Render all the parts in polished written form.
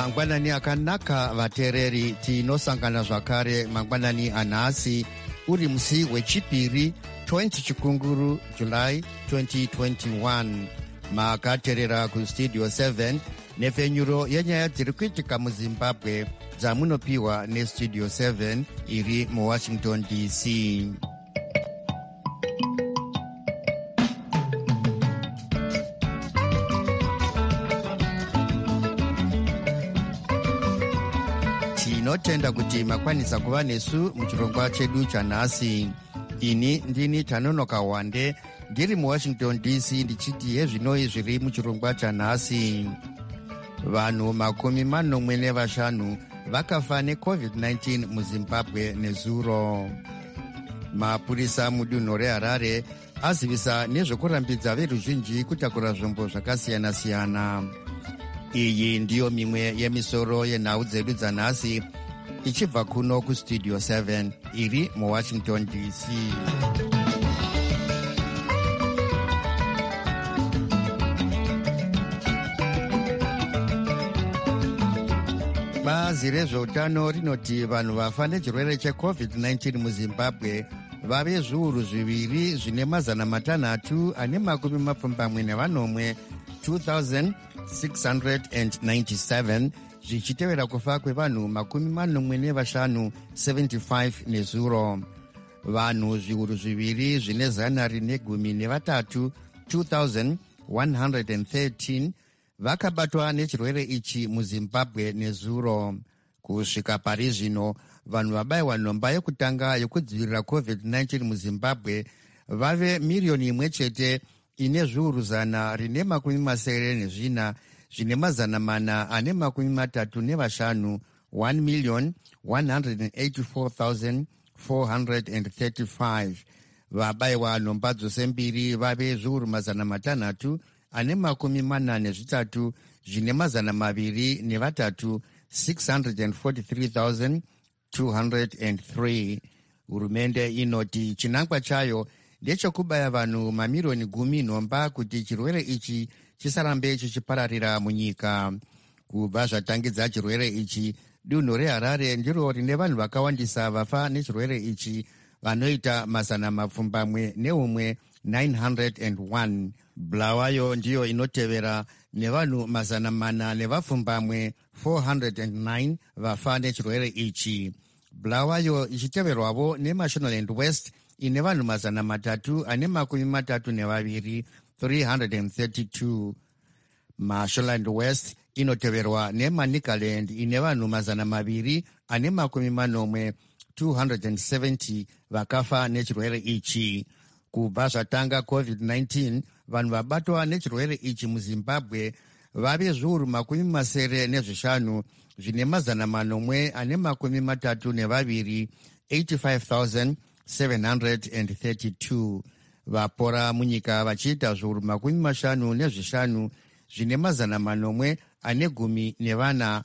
mangwanani akanaka vateereri, tinosangana zvakare mangwanani anhasi uri musi wechipiri 20 chikunguru July 2021. makateerera kustudio 7 nepfenyuro yenyaya dziri kuitika muzimbabwe dzamunopiwa nestudio 7 iri muwashington DC. tinotenda kuti makwanisa kuva nesu muchirongwa chedu chanhasi. ini ndini Tanonoka Wande ndiri muwashington DC ndichiti hezvinoi zviri muchirongwa chanhasi. vanhu 45 vakafa neCovid-19 muzimbabwe nezuro. mapurisa mudunhu reHarare azivisa nezvekurambidza veruzhinji kutakura zvombo zvakasiyana-siyana. iyi ndiyo mimwe yemisoro yenhau dzedu dzanhasi ichibva kuno kustudio 7 iri muwashington DC. bazi rezveutano rinoti vanhu vafa nechirwere cheCovid-19 muzimbabwe vave zviuru 2 zvine 640 2,697 zvichitevera kufa kwevanhu 45 75 nezuro. vanhu zviuru 2 zvine 113 2,113 vakabatwa nechirwere ichi muzimbabwe nezuro. kusvika pari zvino vanhu vabayiwa nhomba yekutanga yekudzivirira COVID-19 muzimbabwe vave 1,000,000 ine zviuru 194 zvine 435 1,184,435. vabayiwa nhomba dzose mbiri vave zviuru 383 zvine 203 643,203. hurumende inoti chinangwa chayo ndechekubaya vanhu mamirioni 10 nhomba kuti chirwere ichi chisarambe chichipararira munyika. kubva zvatangidza chirwere ichi, dunhu reHarare ndiro rine vanhu vakawandisa vafa nechirwere ichi vanoita 901. Bulawayo ndiyo inotevera nevanhu 409 vafa nechirwere ichi. Bulawayo ichiteverwavo neMashonaland West ine vanhu 332. Mashonaland West inoteverwa neManicaland ine vanhu 270 vakafa nechirwere ichi. kubva zvatanga COVID-19 vanhu vabatwa nechirwere ichi muzimbabwe vave zviuru 5 zvine 432 85,732. vapora munyika vachiita zviuru 55 zvine 414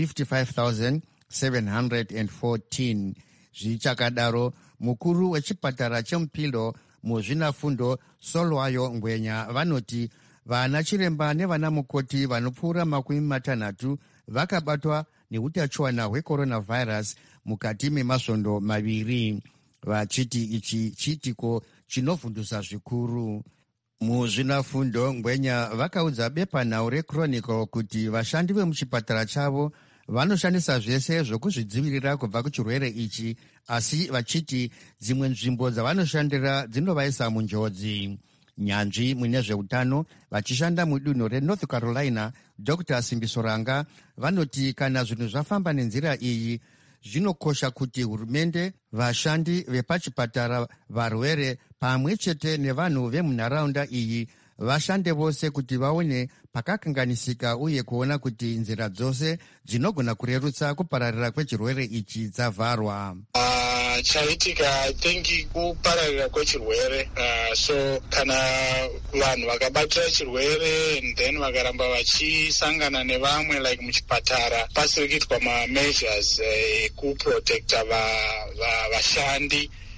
55,714. zvichakadaro mukuru wechipatara chemupilo muzvinafundo Solwayo Ngwenya vanoti vana chiremba nevana mukoti vanopfuura 60 vakabatwa neutachiwana hwecoronavirus mukati memasvondo 2, vachiti ichi chiitiko chinovhundutsa zvikuru. muzvinafundo Ngwenya vakaudza bepanhau reChronicle kuti vashandi vemuchipatara chavo vanoshandisa zvese zvokuzvidzivirira kubva kuchirwere ichi, asi vachiti dzimwe nzvimbo dzavanoshandira dzinovaisa munjodzi. nyanzvi mune zveutano vachishanda mudunhu reNorth Carolina, Dr. Simbisoranga vanoti kana zvinhu zvafamba nenzira iyi zvinokosha kuti hurumende, vashandi vepachipatara, varwere pamwe chete nevanhu vemunharaunda iyi vashande vose kuti vaone pakakanganisika uye kuona kuti nzira dzose dzinogona kurerutsa kupararira kwechirwere ichi dzavharwa. chaitika I think kupararira kwechirwere so kana vanhu vakabatira chirwere and then vakaramba vachisangana nevamwe like muchipatara pasiri kuitwa mameasures ekuprotecta vashandi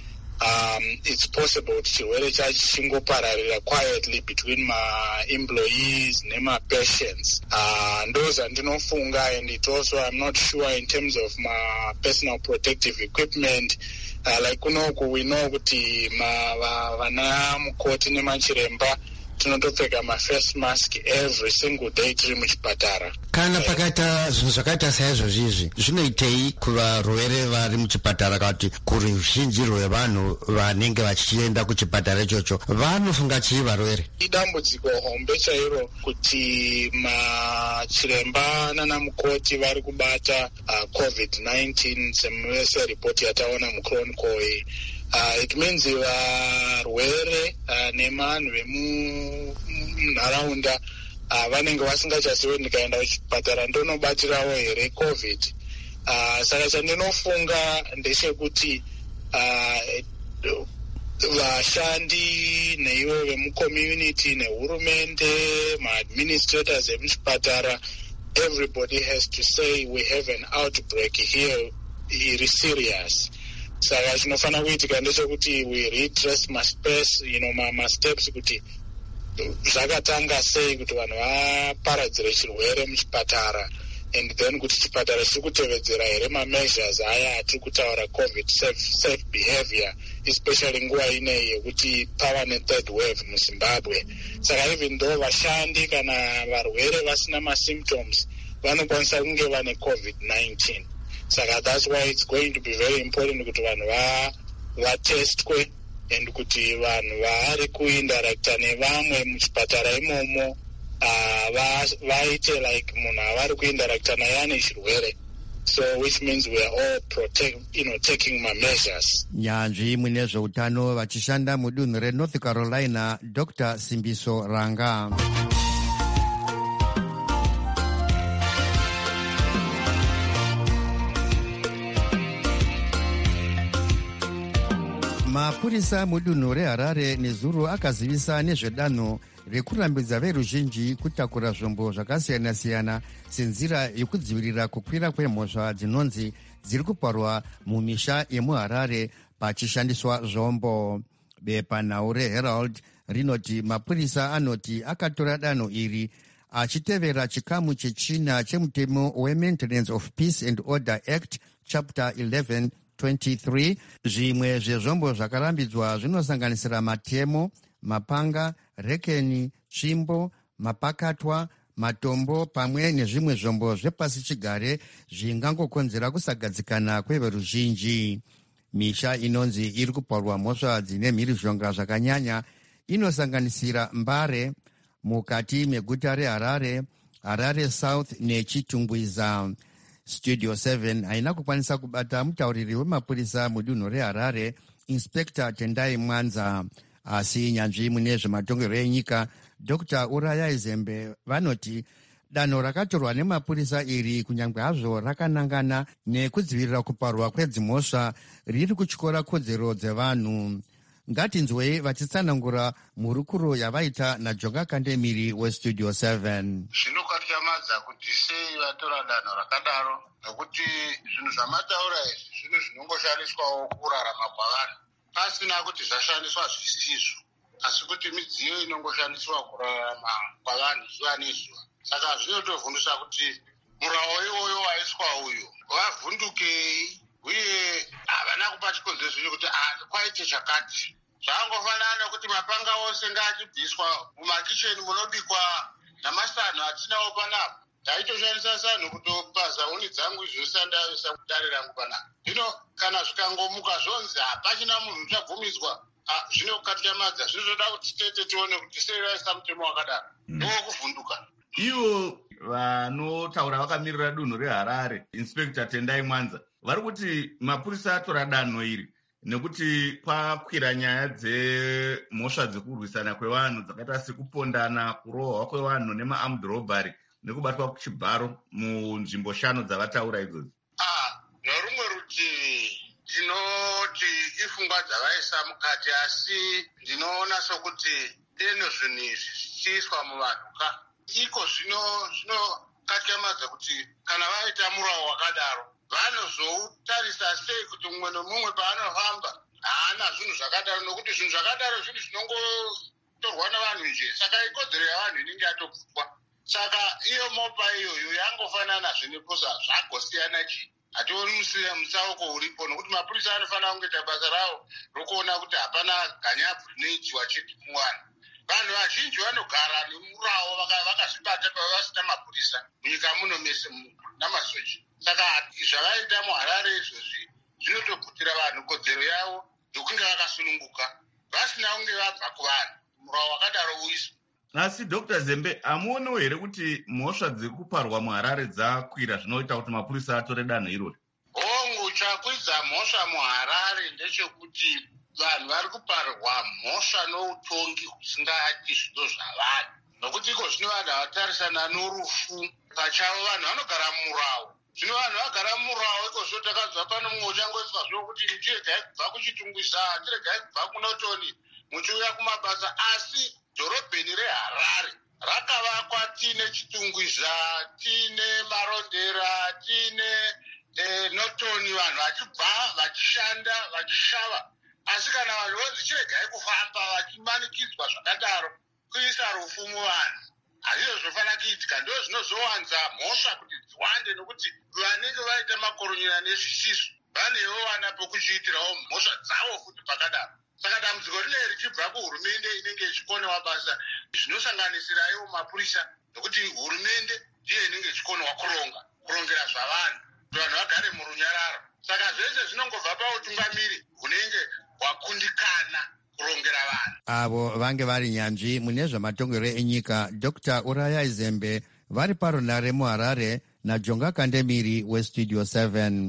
it's possible kuti chirwere chacho chingopararira quietly between ma-employees nema-patients. Those andinofunga, and it also I'm not sure in terms of my personal protective equipment. Like kunoku we know kuti vana mukoti nemachiremba tinotopfeka ma-face mask every single day tiri muchipatara. Kana pakaita zvinhu zvakaita saizvozvizvi zvinoitei kuvarwere vari muchipatara, kuti kuruzhinji rwevanhu vanenge vachienda kuchipatara ichocho vanofunga chii varwere? Idambudziko hombe chairo kuti machiremba nanamukoti vari kubata COVID-19 seripoti yataona muChronicle iyi. It means varwere nevanhu vemunharaunda vanenge vasingachazivi ndikaenda kuchipatara ndonobatirawo here COVID. Saka chandinofunga ndechekuti vashandi neivo vemucommunity nehurumende, ma-administrators emuchipatara, everybody has to say we have an outbreak here, iri serious. Saka chinofanira kuitika ndechekuti we retrace ma-steps kuti zvakatanga sei kuti vanhu vaparadzire chirwere muchipatara, and then kuti chipatara chiri kutevedzera here ma-measures aya atiri kutaura COVID safe behavior, especially nguva ineyi yekuti pava ne-third wave muZimbabwe. Saka even though vashandi kana varwere vasina ma-symptoms vanokwanisa kunge vane COVID-19. Saka that's why it's going to be very important kuti vanhu vatestwe, and kuti vanhu vari kuindarakta nevamwe muchipatara imomo vaite like munhu avari kuindarakta naye ane chirwere. So which means we are all taking my measures. Nyanzvi mune zveutano vachishanda mudunhu reNorth Carolina, Dr. Simbiso Ranga. Mapurisa mudunhu reHarare nezuro akazivisa nezvedanho rekurambidza veruzhinji kutakura zvombo zvakasiyana-siyana senzira yekudzivirira kukwira kwemhosva dzinonzi dziri kuparwa mumisha yemuHarare pachishandiswa zvombo. Bepanhau reHerald rinoti mapurisa anoti akatora danho iri achitevera chikamu chechina chemutemo weMaintenance of Peace and Order Act Chapter 1123. Zvimwe zvezvombo zvakarambidzwa zvinosanganisira matemo, mapanga, rekeni, tsvimbo, mapakatwa, matombo pamwe nezvimwe zvombo zvepasichigare zvingangokonzera kusagadzikana kweveruzhinji. Misha inonzi iri kuparwa mhosva dzine mhirizhonga zvakanyanya inosanganisira Mbare mukati meguta reHarare, Harare South neChitungwiza. Studio 7 haina kukwanisa kubata mutauriri wemapurisa mudunhu reHarare, Inspector Tendai Mwanza, asi nyanzvi mune zvematongerwo enyika Dr. Uraya Zembe vanoti danho rakatorwa nemapurisa iri kunyange hazvo rakanangana nekudzivirira kuparwa kwedzimhosva riri kutyora kodzero dzevanhu. Ngatinzwei vachitsanangura mhurukuro yavaita naJonga Kandemiri weStudio 7. Zvinokatyamadza kuti sei vatora danho rakadaro, nokuti zvinhu zvamataura izvi zvinhu zvinongoshandiswawo kurarama kwavanhu pasina kuti zvashandiswa zvisizvo, asi kuti midziyo inongoshandiswa kurarama kwavanhu zuva nezuva. Saka zvinotovhundisa kuti murawo iwoyo waiswa uyu wavhundukei, uye havana kupa chikonzero chekuti kwaite chakati. Zvangofanana nekuti mapanga ose ngaachibviswa mumakicheni munobikwa namasanhu atinawo panapa. Taitoshandisa sanhu kutopaza huni dzangu izvosandavisa kudare rangu panapa. Zvino kana zvikangomuka zvonzi hapachina munhu uchabvumidzwa, zvinokatyamadza. Zvinozoda kuti tete tione kuti sei vaisa mutemo wakadaro ndowokuvhunduka. Ivo vanotaura vakamirira dunhu reHarare, Inspector Tendai Mwanza, vari kuti mapurisa atora danho iri nekuti kwakwira nyaya dzemhosva dzekurwisana kwevanhu dzakaita sekupondana, kurohwa kwevanhu nema-armed robbery nekubatwa kuchibharo munzvimbo 5 dzavataura idzodzo. Norumwe rutivi tinoti ifungwa dzavaisa mukati, asi ndinoona sokuti deno zvinhu izvi zvichiiswa muvanhuka iko zvinokatyamadza kuti kana vaita murawo wakadaro vanozoutarisa sei kuti mumwe nomumwe paanofamba haana zvinhu zvakadaro, nokuti zvinhu zvakadaro zvinhu zvinongotorwa navanhu nje. Saka ikodzero yavanhu inenge yatobvutwa. Saka iyo mopa iyoyo yangofanana zveneposa zvagosiyana chii. Hationi musauko uripo, nokuti mapurisa anofanira kungoita basa ravo rokuona kuti hapana ganyabvu rinoitiwa chete muvanhu. Vanhu vazhinji vanogara nemurawo vakazvibata pavasina mapurisa munyika muno mese namasochi. Saka zvavaita muHarare izvozvi zvinotoputira vanhu kodzero yavo yokunge vakasununguka vasina kunge vabva kuvanhu, murawo wakadaro uiswa. Asi Dr. Zembe, hamuoniwo here kuti mhosva dzekuparwa muHarare dzakwira zvinoita kuti mapurisa atore danho irori? Hongu, chakwidza mhosva muHarare ndechekuti vanhu vari kuparwa mhosva noutongi husingaiti zvido zvavanhu, nokuti iko zvino vanhu havatarisana norufu pachavo, vanhu vanogara murawo. Zvino vanhu vagara murawo, iko zvino takabva pano mumwe uchangoiswa zvo kuti tiregai kubva kuchitungwiza, tiregai kubva kunotoni muchiuya kumabasa. Asi dhorobheni reHarare rakavakwa tiine chitungwiza, tiine marondera, tiine notoni, vanhu vachibva vachishanda vachishava. Asi kana vanhu vonzi chiregai kufamba vachimanikidzwa zvakadaro, kuisa rufu muvanhu, hazvizvo zvofanira kuitika. Ndo zvinozowanza mhosva kuti dziwande, nokuti vanenge vaita makoronyera nezvisiso vanewo wana pokuchiitirawo mhosva dzavo futi pakadaro. Saka dambudziko rinenge richibva kuhurumende inenge ichikonewa basa, zvinosanganisira ivo mapurisa, nokuti hurumende ndiyo inenge ichikonewa kurongera zvavanhu, kuti vanhu vagare murunyararo. Saka zvese zvinongobva pautungamiri hunenge hwakundikana kurongera vanhu. Avo vange vari nyanzvi mune zvamatongero enyika, Dr. Uraya Zembe, vari parunare muHarare, naJonga Kandemiri weStudio 7.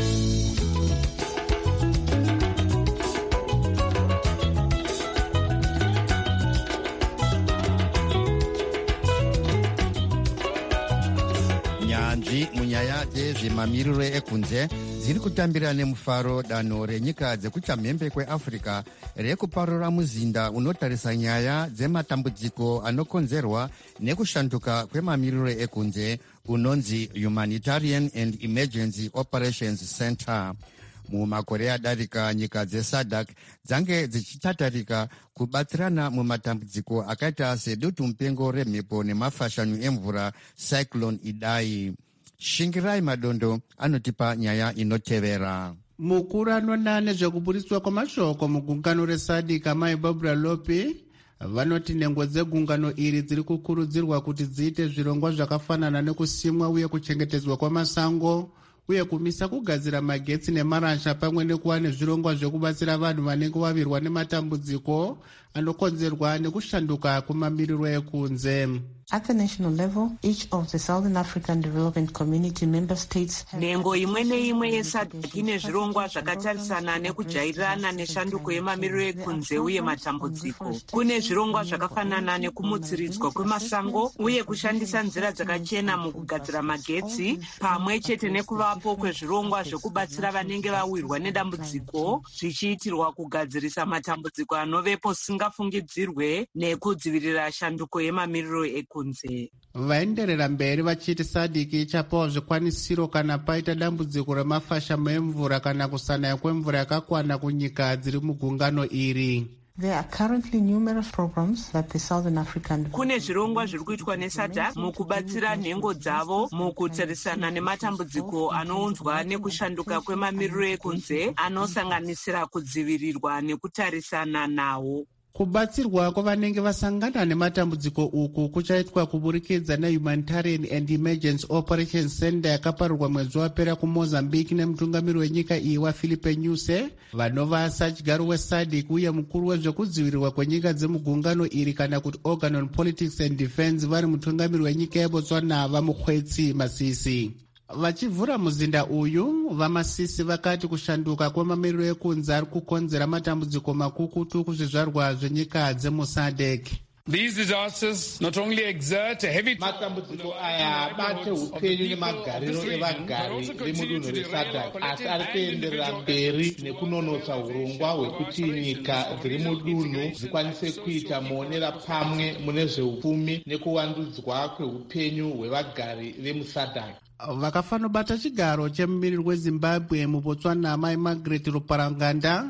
Nyanzvi munyaya dzezvemamiriro ekunze dziri kutambira nemufaro danho renyika dzekuchamhembe kweAfrica rekuparura muzinda unotarisa nyaya dzematambudziko anokonzerwa nekushanduka kwemamiriro ekunze unonzi Humanitarian and Emergency Operations Center. Mumakore adarika nyika dzeSADC dzange dzichitatarika kubatsirana mumatambudziko akaita sedutu mupengo remhepo nemafashanyu emvura Cyclone Idai. Shingirai Madondo anotipa nyaya inotevera. Mukuru anoona nezvekuburiswa kwamashoko mugungano reSADC Mai Barbara Lope vanoti nhengo dzegungano iri dziri kukurudzirwa kuti dziite zvirongwa zvakafanana nekusimwa uye kuchengetedzwa kwamasango uye kumisa kugadzira magetsi nemarasha pamwe nekuva nezvirongwa zvekubatsira vanhu vanenge vavirwa nematambudziko anokonzerwa nekushanduka kwemamiriro ekunze. At the national level, each of the Southern African Development Community member states nhengo imwe neimwe yeSADC ine zvirongwa zvakatarisana nekujairirana neshanduko yemamiriro ekunze uye matambudziko. Kune zvirongwa zvakafanana nekumutsiridzwa kwemasango uye kushandisa nzira dzakachena mukugadzira magetsi, pamwe chete nekuvapo kwezvirongwa zvekubatsira vanenge vawirwa nedambudziko zvichiitirwa kugadzirisa matambudziko anovepo singafungidzirwe nekudzivirira shanduko yemamiriro ekunze. Vaenderera mberi vachiti SADC ichapawo zvikwanisiro kana paita dambudziko remafashamu emvura kana kusanaya kwemvura yakakwana kunyika dziri mugungano iri. There are currently numerous programs that the Southern African Kune zvirongwa zviri kuitwa neSADC mukubatsira nhengo dzavo mukutarisana nematambudziko anounzwa nekushanduka kwemamiriro ekunze anosanganisira kudzivirirwa nekutarisana nawo. Kubatsirwa kwavanenge vasangana nematambudziko uku kuchaitwa kuburikidza neHumanitarian and Emergency Operations Center yakaparurwa mwezi wapera kuMozambique nemutungamiri wenyika iyi waPhilippe Nyusi, vanova sachigaro weSADC uye mukuru wezvekudzivirirwa kwenyika dzemugungano iri kana kuti Organ on Politics and Defense vari mutungamiri wenyika yeBotswana vaMukhwetsi Masisi. Vachivhura muzinda uyu, vaMasisi vakati kushanduka kwemamiriro ekunze ari kukonzera matambudziko makukutu kuzvizvarwa zvenyika dzemuSADC. These disasters not only exert a heavy matambudziko aya abate upenyu nemagariro evagari vemudunhu reSADC, asi ari kuenderera mberi nekunonotsa urongwa hwekuti nyika dziri mudunhu dzikwanise kuita muonera pamwe mune zveupfumi nekuwandudzwa kweupenyu hwevagari vemuSADC. Vakafanobata chigaro chemumiriri weZimbabwe muBotswana Mai Margaret Ruparanganda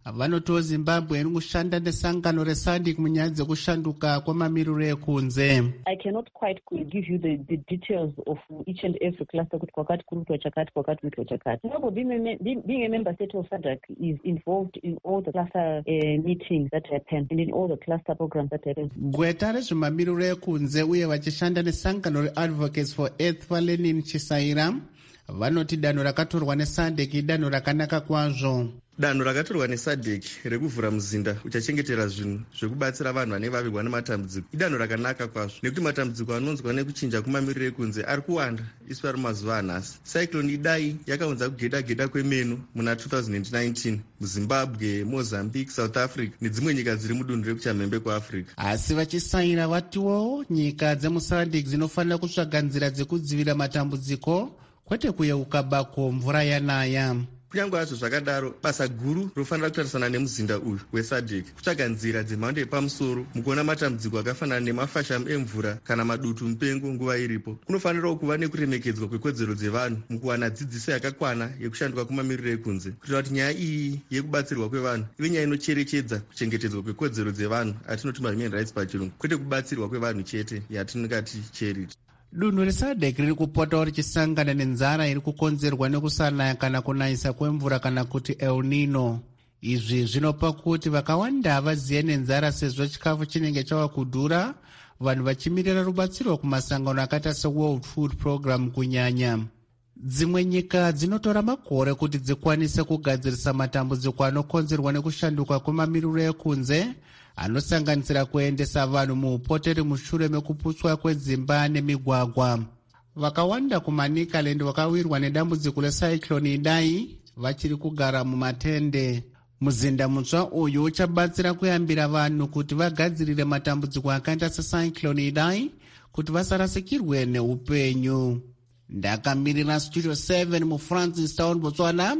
vanoti Zimbabwe iri kushanda nesangano reSADC munyaya dzekushanduka kwemamiriro ekunze. I cannot quite give you the details of each and every cluster kuti kwakati kurutwa chakati kwakati kuitwa chakati. Being a member state of SADC is involved in all the cluster meetings that happen and in all the cluster programs that happen. Gweta rezvemamiriro ekunze uye vachishanda nesangano reAdvocates for Earth vaLenin Chisaira vanoti danho rakatorwa neSADC idanho rakanaka kwazvo. Danho rakatorwa neSADC rekuvhura muzinda uchachengetera zvinhu zvekubatsira vanhu vanenge vavigwa nematambudziko idanho rakanaka kwazvo nekuti matambudziko anonzwa nekuchinja kwemamiriro ekunze ari kuwanda isu vari mazuva anhasi. Cyclone Idai yakaunza kugeda kwemeno muna 2019 muZimbabwe, Mozambique, South Africa nedzimwe nyika dziri mudunhu rekuchamhembe kuAfrica. Asi vachisaira vatiwo nyika dzemuSADC dzinofanira kutsvaga nzira dzekudzivira matambudziko kwete kuyeuka bako mvura yanaya. Kunyange hazvo zvakadaro, basa guru rofanira kutarisana nemuzinda uyu weSADC kutsvaga nzira dzemhando yepamusoro mukuona matambudziko akafanana nemafashamu emvura kana madutu mupengo nguva iripo. Kunofanirawo kuva nekuremekedzwa kwekodzero dzevanhu mukuwana dzidziso yakakwana yekushanduka kwemamiriro ekunze kuitira kuti nyaya iyi yekubatsirwa kwevanhu ive nyaya inocherechedza kuchengetedzwa kwekodzero dzevanhu atinoti human rights pachirungu kwete kubatsirwa kwevanhu chete yatinongati charity. Dunhu reSADC riri kupotawo richisangana nenzara iri kukonzerwa nekusanaya kana kunayisa kwemvura kana kuti El Nino. Izvi zvinopa kuti vakawanda vaziye nenzara sezvo chikafu chinenge chava kudhura, vanhu vachimirira rubatsiro kumasangano akaita seWorld Food Program kunyanya. Dzimwe nyika dzinotora makore kuti dzikwanise kugadzirisa matambudziko anokonzerwa nekushanduka kwemamiriro ekunze anosanganisira kuendesa vanhu muupoteri mushure mekuputswa kwedzimba nemigwagwa. Vakawanda kuManicaland vakawirwa nedambudziko reCyclone Idai vachiri kugara mumatende. Muzinda mutsva uyu uchabatsira kuyambira vanhu kuti vagadzirire matambudziko akaita seCyclone Idai kuti vasarasikirwe neupenyu. Ndakamirira Studio 7 muFrancistown, Botswana,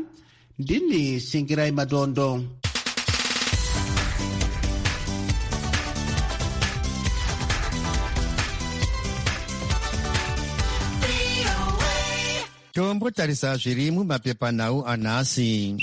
ndini Shingirai Madondo. Tombotarisa zviri mumapepanhau anhasi.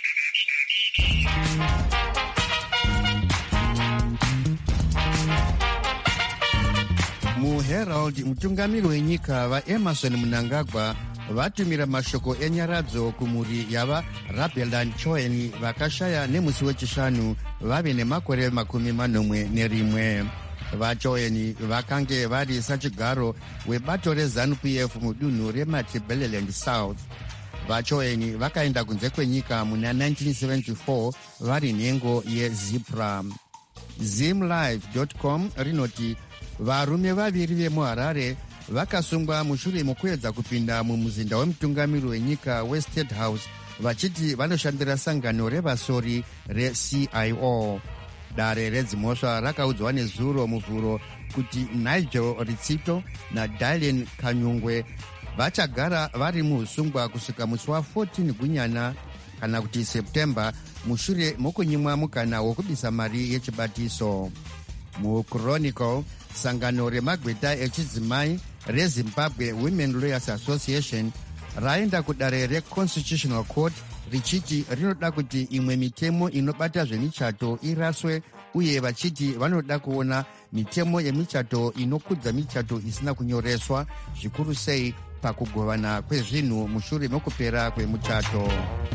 MuHerald, mutungamiri wenyika vaEmerson Mnangagwa vatumira mashoko enyaradzo kumhuri yavaRabelan Cohen vakashaya nemusi wechishanu vave nemakore 41. VaCohen vakange vari sachigaro webato reZANU-PF mudunhu reMatabeleland South. VaCohen vakaenda kunze kwenyika muna 1974 vari nhengo yeZipra. Zimlive.com rinoti varume vaviri vemuHarare vakasungwa mushure mokuedza kupinda mumuzinda wemutungamiri wenyika weState House vachiti vanoshandira sangano revasori reCIO. Dare redzimhosva rakaudzwa nezuro muvhuro kuti Nigel Ritsito naDylan Kanyungwe vachagara vari muusungwa kusvika musi wa14 Gunyana kana kuti September mushure mokunyimwa mukana wokubisa mari yechibatiso. MuChronicle, sangano remagweta echidzimai reZimbabwe Women Lawyers Association raenda kudare reConstitutional Court richiti rinoda kuti imwe mitemo inobata zvemichato iraswe uye vachiti vanoda kuona mitemo yemichato inokudza michato isina kunyoreswa, zvikuru sei pakugovana kwezvinhu mushure mokupera kwemuchato.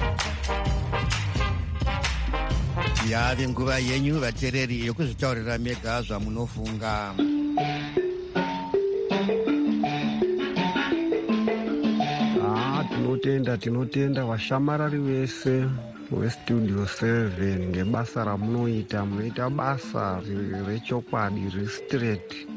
Yave nguva yenyu vateereri yokuzvitaurira mega zvamunofunga. Tinotenda vashamarari vese weStudio 7 ngebasa ramunoita. Munoita basa rechokwadi restraight.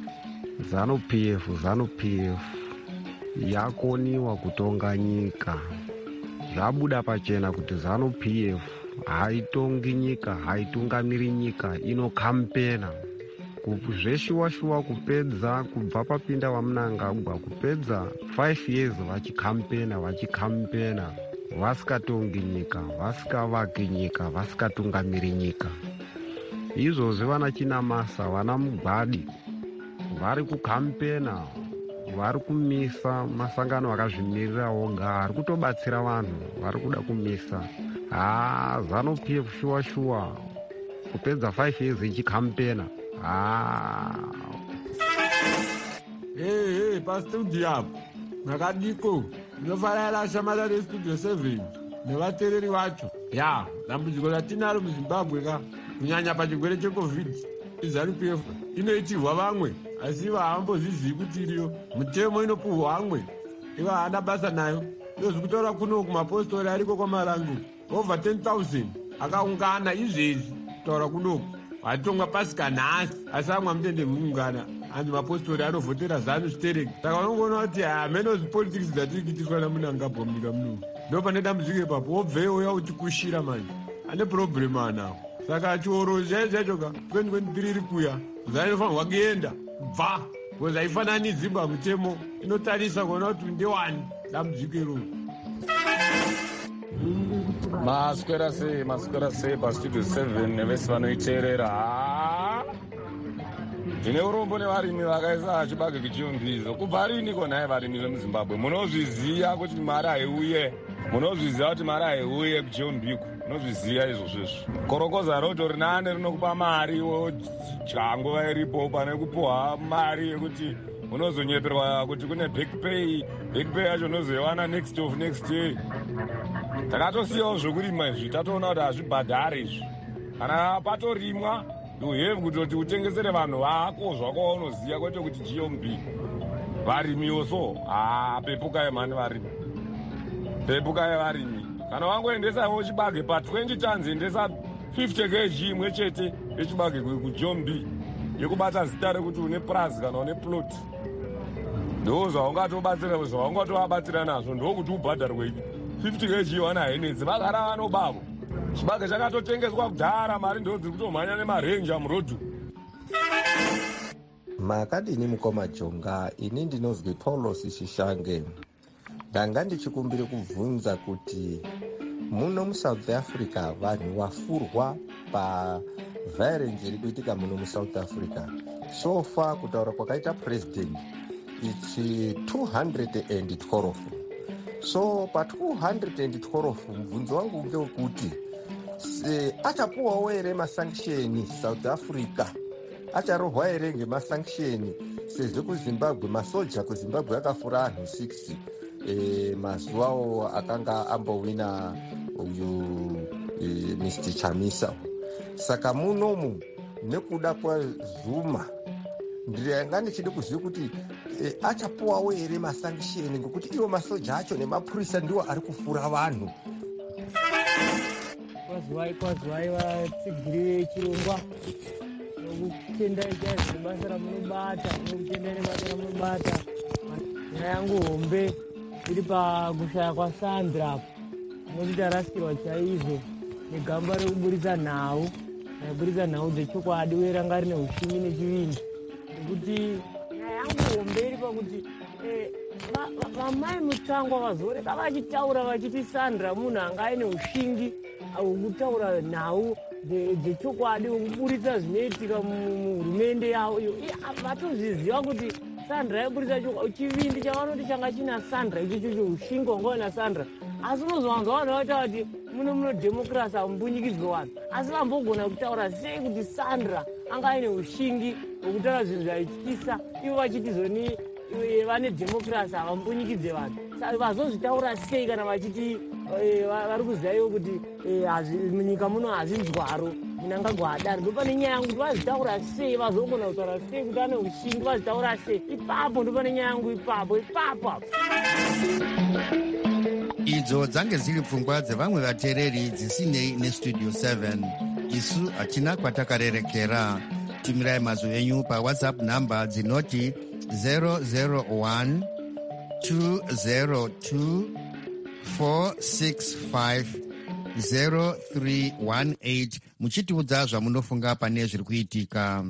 ZANU-PF yakoniwa kutonga nyika. Zvabuda pachena kuti ZANU-PF haitongi nyika, haitungamiri nyika, inokampena. Zveshuwa kupedza kubva papinda vaMnangagwa kupedza 5 years vachikampena vasikatongi nyika, vasikavaki nyika, vasikatungamiri nyika. Izvozvi vana Chinamasa, vana Mugwadi vari kukampena, vari kumisa masangano akazvimirira oga, ari kutobatsira vanhu vari kuda kumisa ZANU PF shuwa kupedza 5 years ichikampena. Hey, pastudio apo makadiko ndinofarira shamara restudio 7 nevateereri vacho. Ya dambudziko ratinaro muzimbabwe kunyanya pachirwere checovid, ZANU PF inoitirwa vamwe asi vaambozvizivi kuti iriyo. Mutemo inopuhwa vamwe iva haana basa nayo. Ndozvi kutaura kuno kumapostori ariko kwamarangu over 10,000 akaungana izvezvi kutaura kunoko vatomwa pasika nhasi asi amwe amutende muungana anzi mapostori anovhotera ZANU zvitereki. Saka unongoona kuti hamenozi politics dzatiri kuitiswa namunangabwa munyika muno. Ndo pane dambudziko ipapo wobveyo uya uchikushira manje ane problemu anawo. Saka chioro zvaizvacho 2023 iri kuya ZANU inofanirwa kuenda bva because haifananidzibwa mutemo inotarisa kuona kuti ndewani dambudziko iroro. Maswera sei pastudio 7 nevese vanoiteerera. Ndine urombo nevarimi vakaisa chibage kuchiumbizo. Kubva rini konai varimi vemuzimbabwe? Munozviziva kuti mari haiuye? Munozviziva kuti mari haiuye kuchiumbiko? Munozviziva izvozvo? Korokoza roto rinane rinokupa mari wodya nguva iripo pane kupuhwa mari yekuti unozonyeperwa kuti kune back pay yacho unozoiwana next year. Takatosiyawo zvokurima izvi tatoona kuti hazvibhadhari izvi. Kana patorimwa youhave kutoti utengesere vanhu vako zvakaunoziva kwete kuti GMB varimiwo so pepukai mani varimi, pepukai varimi. Kana wangoendesawo chibage pa20 tons endesa 50 kg imwe chete yechibage kuGMB yekubata zita rekuti une plus kana une plot. Ndo zvaungatovabatsira nazvo ndokuti ubhadharwe 50 kg wana hainetsi vagara vanobavo. Chibage chakatotengeswa kudhara, mari ndo dziri kutomhanya nemarenja murodhu. Makadini mukoma Jonga, ini ndinozwi Paulos Shishange. Ndanga ndichikumbire kubvunza kuti muno muSouth Africa vanhu vafurwa paviolence iri kuitika muno muSouth Africa. So far kutaura kwakaita president ichi 212. So pa 212 mubvunzo wangu ngewekuti achapuwawo ere masanction South Africa? Acharohwa ere ngemasanction sezvo kuZimbabwe masoja kuZimbabwe akafura anhu 6 mazuvawo akanga ambowina uyu Mr. Chamisa. Saka munomu nekuda kwaZuma ndanga ndichida kuziva kuti achapuwawo ere masanction ngekuti iwo masoja acho nemapurisa ndiwo ari kufura vanhu. Kwaziwai vatsigiri chirongwa nokutenda ichaizvi basa ramunobata nokutenda nebasa ramunobata. Nyaya yangu hombe iri pakushaya kwaSandra apo nokuti tarasikirwa chaizvo negamba rekuburitsa nhau dzechokwadi uye ranga rine ushingi nechivindi. Nekuti nyaya yangu hombe iri pakuti vamai mutsvangwa vazoreka vachitaura vachiti Sandra munhu anga aine ushingi wekutaura nhau dzechokwadi wekuburitsa zvinoitika muhurumende yavo iyo. Vatozviziva kuti Sandra yaburitsa chivindi chavanoti changa china Sandra ichocho choushingi wanga ina Sandra. Asi unozovanzwa vanhu vataura kuti muno democracy hamumbunyikidzwe vanhu, asi vambogona kutaura sei kuti Sandra anga aine ushingi wekutaura zvinhu zvaityisa ivo vachitizoni vane democracy havambunyikidze vanhu. Saka vazozvitaura sei kana vachiti vari kuziva ivo kuti munyika muno hazinzwaro munangagwadari? Ndo pane nyaya yangu kuti vazvitaura sei, vazogona kutaura sei kuti ane ushingi, vazvitaura sei ipapo. Ndo pane nyaya yangu ipapo. Idzo dzange dziri pfungwa dzevamwe vateereri dzisinei nestudio 7. Isu hatina kwatakarerekera. Tumirai mazwi enyu paWhatsApp namba dzinoti 001 202 465 0318 muchitiudza zvamunofunga pane zviri kuitika.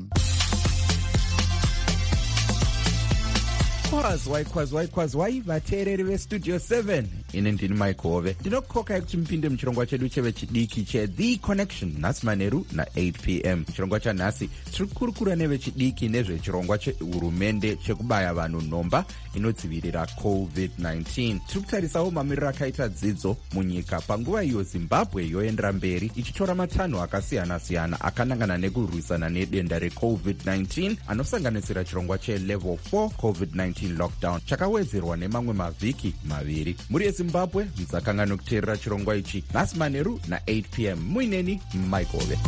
Kwazwai vateereri vestudio 7. ine ndini Mike Hove ndinokukokai kuti mupinde muchirongwa chedu chevechidiki cheThe Connection nhasi manheru na8 p.m. muchirongwa chanhasi tiri kukurukura nevechidiki nezvechirongwa chehurumende chekubaya vanhu nhomba inodzivirira COVID-19. Tiri kutarisawo mamiriro akaita dzidzo munyika panguva iyo Zimbabwe yoendera mberi ichitora matanho akasiyana-siyana akanangana nekurwisana nedenda reCovid-19 anosanganisira chirongwa chelevel 4 COVID-19 lockdown chakawedzerwa nemamwe mavhiki maviri. Muri yeZimbabwe mudzakanga nokuteerera chirongwa ichi nhasi manheru na8 p.m. muineni Mike Hove.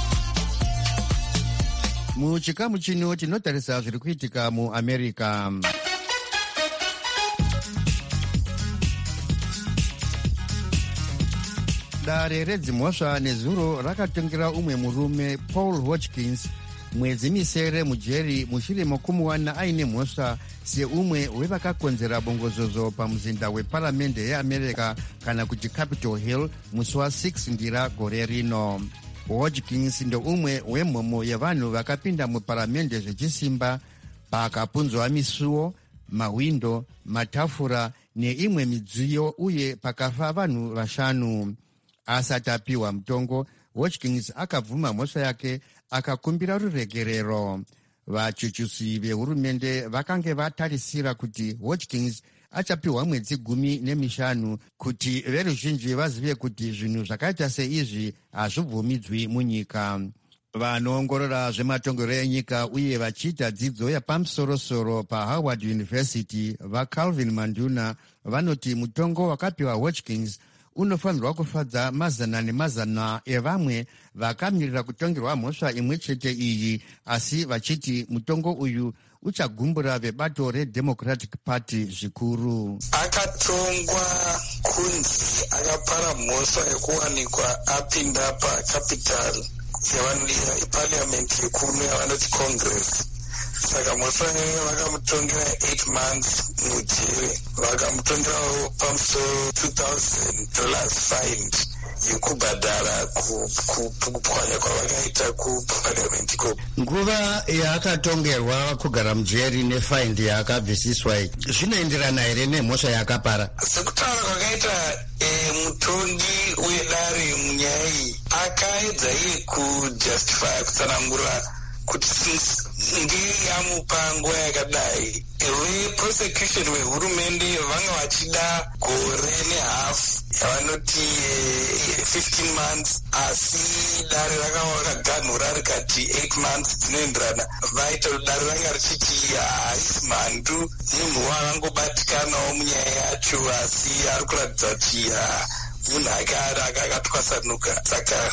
Muchikamu chino tinotarisa zviri kuitika muAmerica. Dare redzimhosva nezuro rakatongera umwe murume Paul Hodgkins mwedzi misere mujeri mushure mokumuwana aine mhosva seumwe wevakakonzera bongozozo pamuzinda weparamende yeAmerica kana kuti Capitol Hill musi wa6 ndira gore rino. Hodgkins ndoumwe wemhomo yevanhu vakapinda muparamende zvechisimba pakapunzwa misuwo, mahwindo, matafura neimwe midziyo uye pakafa vanhu vashanu. Asati apiwa mutongo, Hodgkins akabvuma mhosva yake akakumbira ruregerero. Vachuchusi vehurumende vakange vatarisira kuti Hodgkins achapiwa mwedzi 15 kuti veruzhinji vazive kuti zvinhu zvakaita seizvi hazvibvumidzwi munyika. Vanoongorora zvematongero enyika uye vachiita dzidzo yapamusorosoro paHoward University vaCalvin Manduna vanoti mutongo wakapiwa Hodgkins unofanirwa kufadza mazana nemazana evamwe vakamirira kutongerwa mhosva imwe chete iyi, asi vachiti mutongo uyu uchagumbura vebato reDemocratic Party zvikuru. Akatongwa kunzi akapara mhosva yekuwanikwa apinda pacapital yavanodira iparliament yekunu yavanoti Congress. Saka mhosva iyoyo vakamutongera 8 months mujere, vakamutongerawo pamusoro $2,000 fined yekubhadhara kupwanya kwavakaita kuparliament iko. Nguva yaakatongerwa kugara mujeri nefind yaakabvisiswa zvinoenderana here nemhosva yaakapara? Sekutaura kwakaita mutongi wedare munyaya iyi akaedza iye kujustify kutsanangura kuti ndiri yamupa nguva yakadai. Veprosecution vehurumende vanga vachida gore nehafu yavanoti 15 months, asi dare rakaganhura rikati 8 months dzinoenderana. Vaita dare ranga richiti haisi mhandu, munhu wakangobatikanawo munyaya yacho, asi ari kuratidza kuti munhu akatwasanuka. Saka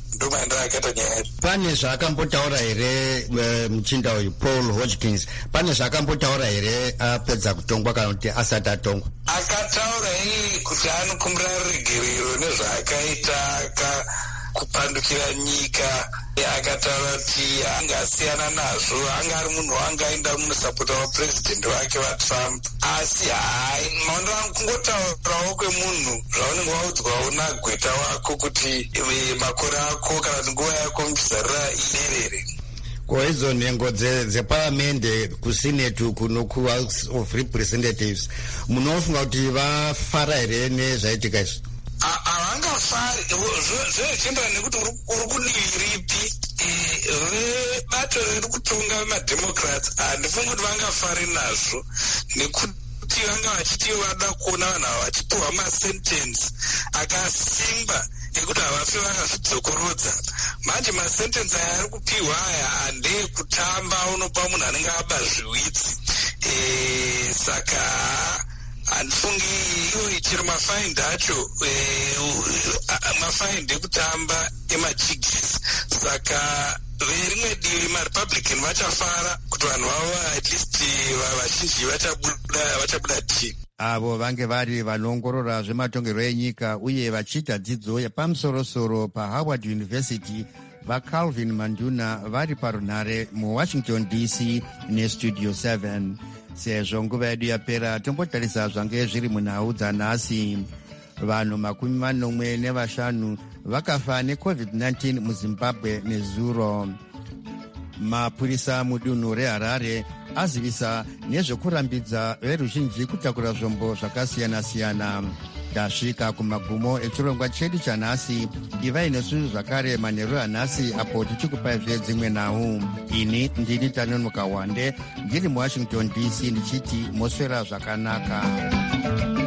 pane zvaakambotaura here muchinda uyu Paul Hodgkins? Pane zvaakambotaura here apedza kutongwa kana kuti asati atongwa? Akataura iye kuti anokumbira ruregerero nezvaakaita kupandukira nyika. Akataura kuti angasiyana nazvo, anga ari munhu wangaenda munosapota wapurezidendi wake vaTrump, asi maondo kungotaurawo kwemunhu zvaunenge waudzwawo nagweta wako kuti makore ako kana kuti nguva yako muchizarira iderere. Ko idzo nhengo dzeparamende kusenate kuno kuhouse of representatives munofunga kuti vafara here nezvaitika izvi? Havangafari, zvichienderana nekuti uri kudivi ripi. Vebato riri kutonga vemademocrats handifungi kuti vangafari nazvo, nekuti vanga vachiti vada kuona vanhu ava vachipiwa masentence akasimba ekuti havafi vakazvidzokorodza. Manje masentence aya ari kupiwa aya handeyekutamba unopa munhu anenge aba zviwitsi. Saka handifungi iwo ichiri mafaindi acho mafaindi ekutamba emachigisi. Saka verimwe divi marepublican vachafara kuti vanhu vavo at least vazhinji vachabuda ti. Avo vange vari vanoongorora zvematongero enyika uye vachiita dzidzo yepamusorosoro paHoward University vaCalvin Manduna vari parunhare muWashington DC nestudio 7. Sezvo nguva yedu yapera tombotarisa zvange zviri munhau dzanhasi. Vanhu 45 vakafa neCovid-19 muZimbabwe nezuro. Mapurisa mudunhu reHarare azivisa nezvekurambidza veruzhinji kutakura zvombo zvakasiyana-siyana. tasvika kumagumo echirongwa chedu chanhasi. Ivai nesu zvakare manheru anhasi apo tichikupaizve dzimwe nhau. Ini ndini Tanonoka Wande ndiri muWashington DC ndichiti moswera zvakanaka.